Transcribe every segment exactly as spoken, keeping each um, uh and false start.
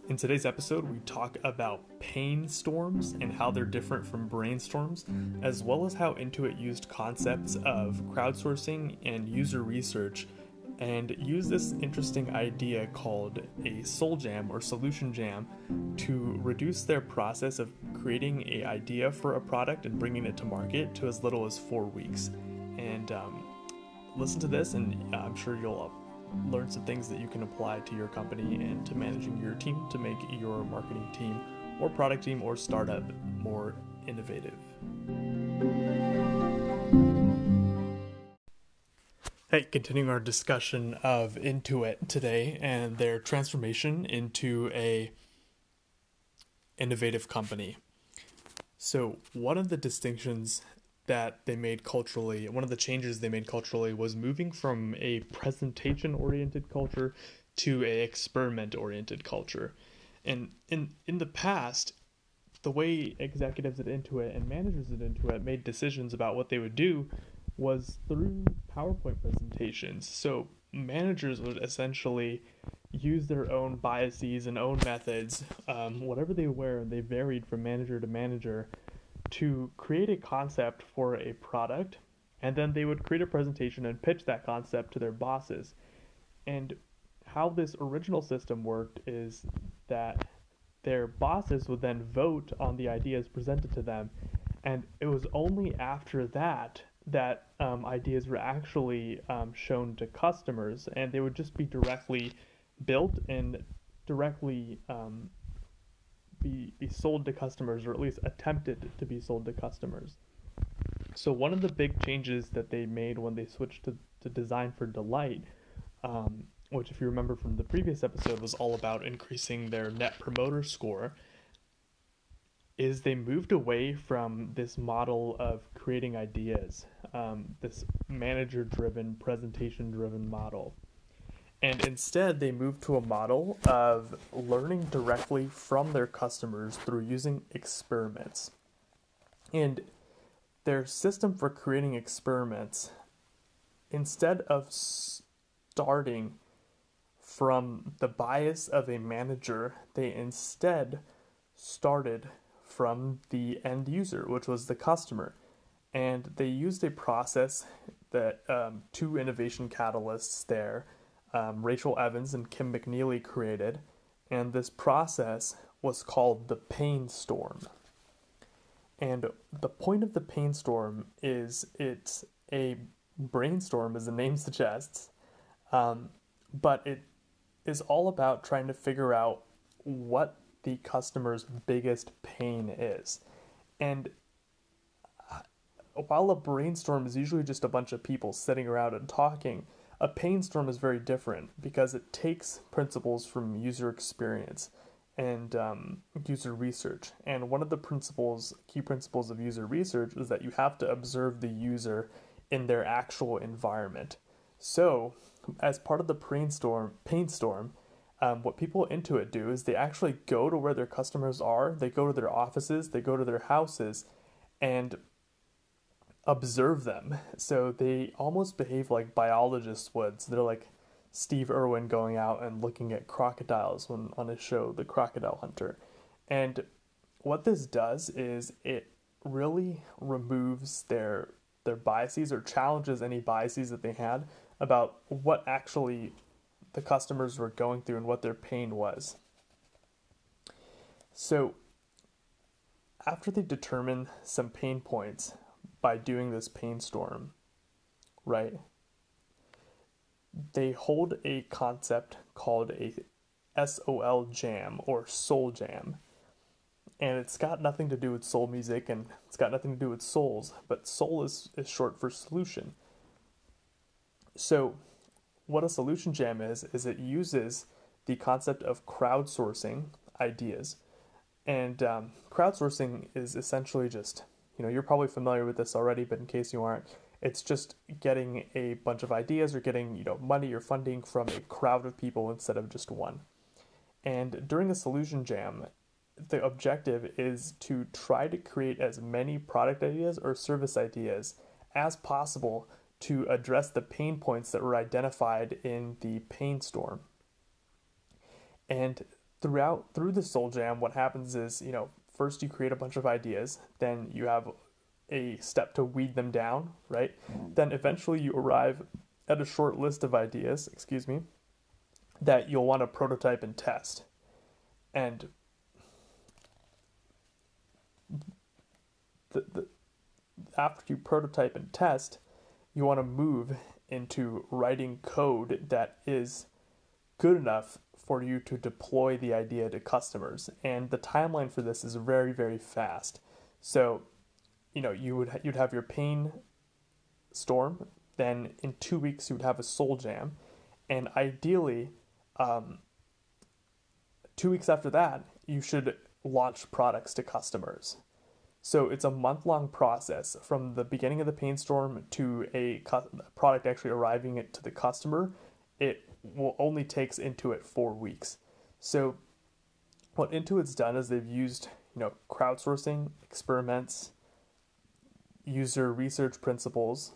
In today's episode, we talk about pain storms and how they're different from brainstorms, as well as how Intuit used concepts of crowdsourcing and user research and use this interesting idea called a soul jam or solution jam to reduce their process of creating an idea for a product and bringing it to market to as little as four weeks. And um, listen to this, and I'm sure you'll learn some things that you can apply to your company and to managing your team to make your marketing team or product team or startup more innovative. Hey, continuing our discussion of Intuit today and their transformation into a innovative company. So one of the distinctions that they made culturally, one of the changes they made culturally was moving from a presentation-oriented culture to a experiment-oriented culture. And in in the past, the way executives at Intuit and managers at Intuit made decisions about what they would do was through PowerPoint presentations. So managers would essentially use their own biases and own methods, um, whatever they were, they varied from manager to manager, to create a concept for a product, and then they would create a presentation and pitch that concept to their bosses. And how this original system worked is that their bosses would then vote on the ideas presented to them, and it was only after that that um, ideas were actually um, shown to customers, and they would just be directly built and directly um, Be, be sold to customers, or at least attempted to be sold to customers. So one of the big changes that they made when they switched to, to Design for Delight, um, which if you remember from the previous episode was all about increasing their net promoter score, is they moved away from this model of creating ideas, um, this manager-driven, presentation-driven model. And instead, they moved to a model of learning directly from their customers through using experiments. And their system for creating experiments, instead of starting from the bias of a manager, they instead started from the end user, which was the customer. And they used a process that um, two innovation catalysts there, Um, Rachel Evans and Kim McNeely, created, and this process was called the pain storm. And the point of the pain storm is it's a brainstorm, as the name suggests, um, but it is all about trying to figure out what the customer's biggest pain is. And while a brainstorm is usually just a bunch of people sitting around and talking, a pain storm is very different because it takes principles from user experience and um, user research. And one of the principles, key principles of user research is that you have to observe the user in their actual environment. So, as part of the brainstorm, pain storm, um, what people at Intuit do is they actually go to where their customers are, they go to their offices, they go to their houses, and observe them. So they almost behave like biologists would. So they're like Steve Irwin going out and looking at crocodiles when on his show, The Crocodile Hunter. And what this does is it really removes their their biases or challenges any biases that they had about what actually the customers were going through and what their pain was. So after they determine some pain points by doing this pain storm, right, they hold a concept called a S O L jam or soul jam. And it's got nothing to do with soul music, and it's got nothing to do with souls, but soul is, is short for solution. So what a solution jam is, is it uses the concept of crowdsourcing ideas. And um, crowdsourcing is essentially just, you know, you're probably familiar with this already, but in case you aren't, it's just getting a bunch of ideas or getting, you know, money or funding from a crowd of people instead of just one. And during a solution jam, the objective is to try to create as many product ideas or service ideas as possible to address the pain points that were identified in the pain storm. And throughout through the Soul Jam, what happens is, you know, first you create a bunch of ideas, then you have a step to weed them down, right? Then eventually you arrive at a short list of ideas, excuse me, that you'll want to prototype and test. And the, the after you prototype and test, you want to move into writing code that is good enough for you to deploy the idea to customers. And the timeline for this is very, very fast. So, you know, you would you'd have your pain storm, then in two weeks you would have a Soul Jam, and ideally, um, two weeks after that, you should launch products to customers. So it's a month-long process from the beginning of the pain storm to a cu- product actually arriving it to the customer. It will only takes Intuit four weeks. So what Intuit's done is they've used, you know, crowdsourcing, experiments, user research principles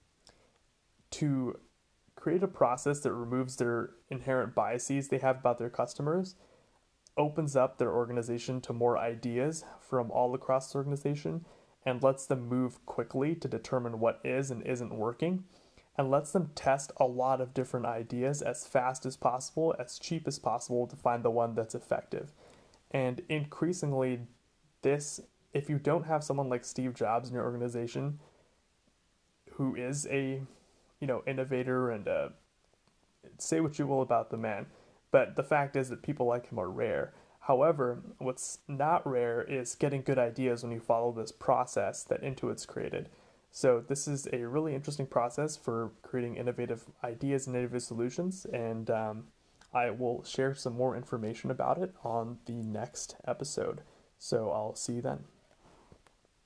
to create a process that removes their inherent biases they have about their customers, opens up their organization to more ideas from all across the organization, and lets them move quickly to determine what is and isn't working, and lets them test a lot of different ideas as fast as possible, as cheap as possible, to find the one that's effective. And increasingly, this, if you don't have someone like Steve Jobs in your organization, who is a, you know, innovator and a, say what you will about the man, but the fact is that people like him are rare. However, what's not rare is getting good ideas when you follow this process that Intuit's created. So this is a really interesting process for creating innovative ideas and innovative solutions, and um, I will share some more information about it on the next episode. So I'll see you then.